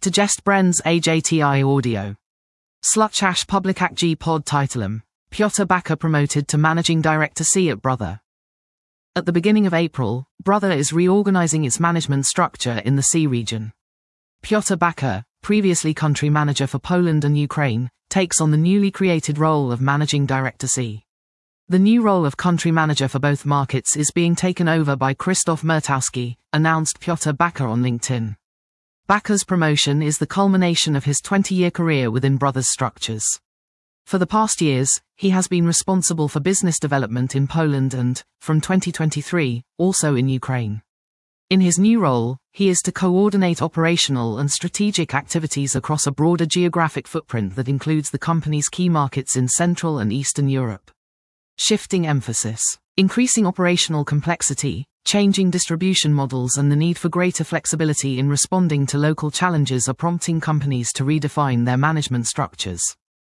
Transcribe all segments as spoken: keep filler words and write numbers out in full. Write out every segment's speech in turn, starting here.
To jest Brenz A J T I Audio. Sluchash Public G Pod Titulum. Piotr Baka promoted to Managing Director C at Brother. At the beginning of April, Brother is reorganizing its management structure in the C region. Piotr Baka, previously country manager for Poland and Ukraine, takes on the newly created role of Managing Director C. The new role of country manager for both markets is being taken over by Krzysztof Murtowski, announced Piotr Baka on LinkedIn. Baka's promotion is the culmination of his twenty-year career within Brother's structures. For the past years, he has been responsible for business development in Poland and, from twenty twenty-three, also in Ukraine. In his new role, he is to coordinate operational and strategic activities across a broader geographic footprint that includes the company's key markets in Central and Eastern Europe. Shifting emphasis, increasing operational complexity, changing distribution models and the need for greater flexibility in responding to local challenges are prompting companies to redefine their management structures.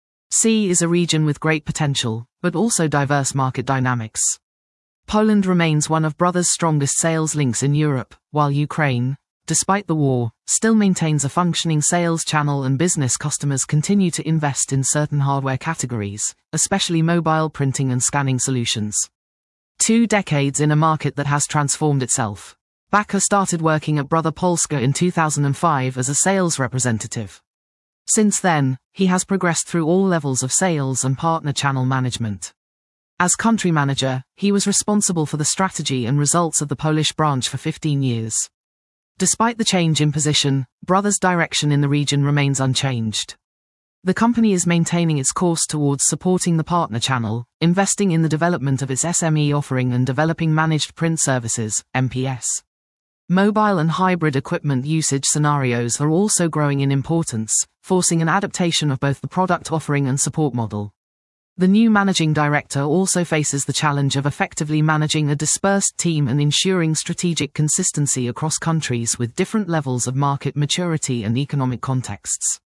C is a region with great potential, but also diverse market dynamics. Poland remains one of Brother's strongest sales links in Europe, while Ukraine, despite the war, still maintains a functioning sales channel and business customers continue to invest in certain hardware categories, especially mobile printing and scanning solutions. Two decades in a market that has transformed itself. Baka started working at Brother Polska in two thousand five as a sales representative. Since then, he has progressed through all levels of sales and partner channel management. As country manager, he was responsible for the strategy and results of the Polish branch for fifteen years. Despite the change in position, Brother's direction in the region remains unchanged. The company is maintaining its course towards supporting the partner channel, investing in the development of its S M E offering and developing managed print services, M P S. Mobile and hybrid equipment usage scenarios are also growing in importance, forcing an adaptation of both the product offering and support model. The new managing director also faces the challenge of effectively managing a dispersed team and ensuring strategic consistency across countries with different levels of market maturity and economic contexts.